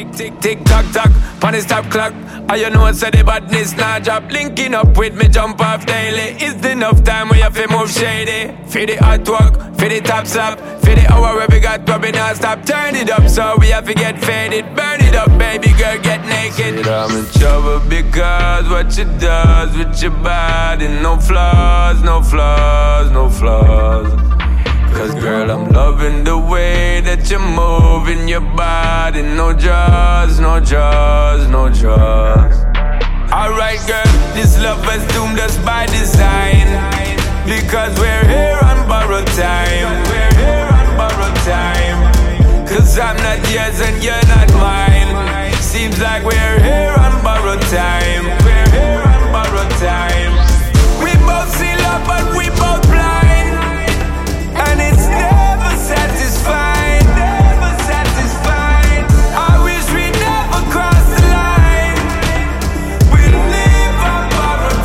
Tick, tick, tock, tock, pon the stop clock. I you know say the badness not drop. Linking up with me jump off daily. It's enough time where you feel move shady. Feel the hot work, feel the top slap. Feel the hour where we got but we not stop. Turn it up so we have to get faded. Burn it up baby girl, get naked. I'm in trouble because what you does with your body. No flaws, no flaws, no flaws. Cause girl, I'm loving the way that you're moving your body. No jaws, no jaws, no jaws. Alright girl, this love has doomed us by design. Because we're here on borrowed time. We're here on borrowed time. Cause I'm not yours and you're not mine. Seems like we're here on borrowed time. We're here on borrowed time. We both see love but we both blind. And it's never satisfied, never satisfied. I wish we never crossed the line. We live on borrowed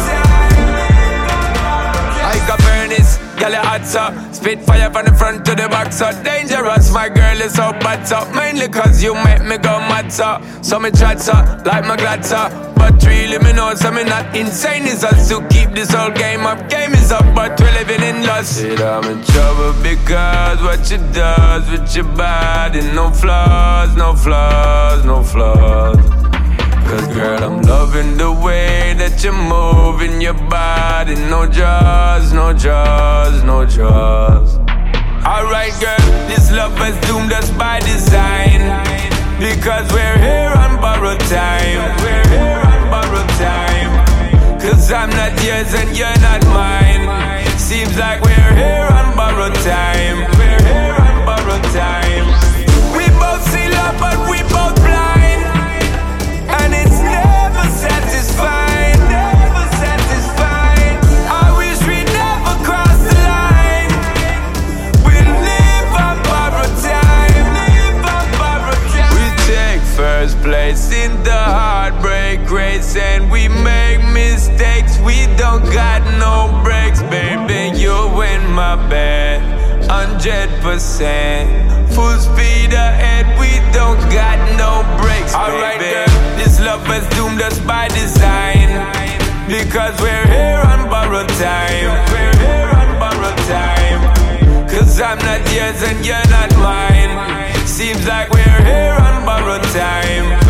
time. I got furnace, girl you hot so. Spit fire from the front to the back so. Dangerous, my girl is so bad so. Mainly cause you make me go mad so. So me chat so, like my glad so. But really me know so me not insane. It's us to keep this whole game up. Game is up but we're living in lust. Shit, I'm in trouble because what you does with your body. No flaws, no flaws, no flaws. Cause girl I'm loving the way that you're moving your body. No jaws, no jaws, no jaws. Alright girl, this love has doomed us by design. Because we're here on borrowed time. We're here on borrowed time. Cause I'm not yours and you're not mine. Seems like we're here on borrowed time. We're here on borrowed time. We both see love but we both blind. And it's never satisfied. Never satisfied. I wish we never crossed the line. We live on borrowed time. Live on borrowed time. We take first place in the heartbreak race. And we make mistakes. We don't got no breaks, baby. You in my bed, 100%. Full speed ahead, we don't got no breaks, baby. Alright girl, this love has doomed us by design. Because we're here on borrowed time. We're here on borrowed time. Cause I'm not yours and you're not mine. Seems like we're here on borrowed time.